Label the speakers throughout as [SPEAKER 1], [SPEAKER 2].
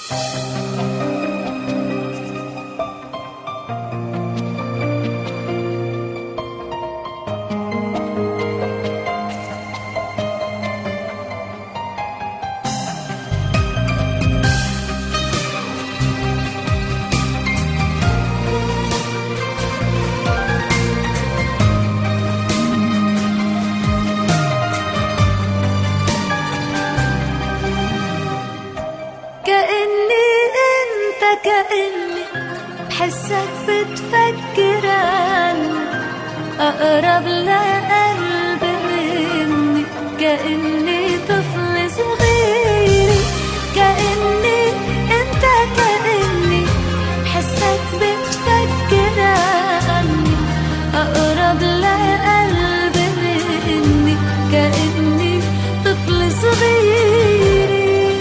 [SPEAKER 1] كأني بحسك بتفكر عني، أقرب لقلبي مني، كأني طفل صغير، كأني أنت، كأني بحسك بتفكر عني، أقرب لقلبي مني، كأني طفل صغير.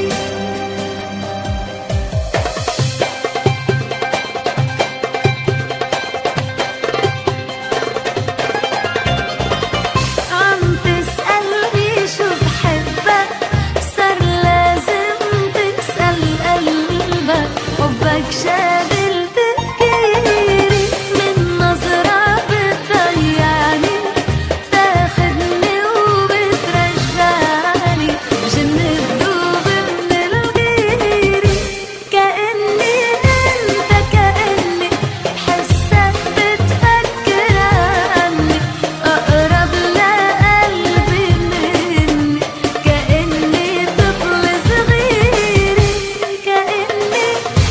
[SPEAKER 1] شاغل تفكيري، من نظرة بتضيعني، تاخدني وبترجعني، بجن الذوب من الغيري، كأني أنت، كأني بحسك بتفكر عني، أقرب لقلبي مني، كأني طفل صغير، كأني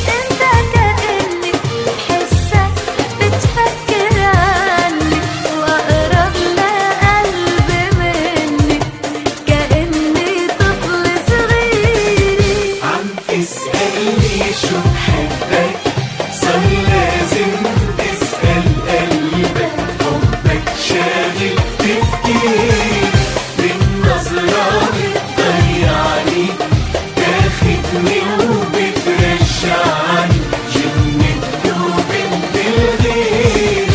[SPEAKER 2] شو بحبك، صار لازم تسأل قلبك، حبك شاغل تفكيري، بالنظرة بتضيعني، تاخدني وبترجعني، جن الذوب من الغيري.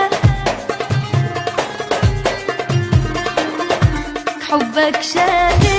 [SPEAKER 1] حبك شاغل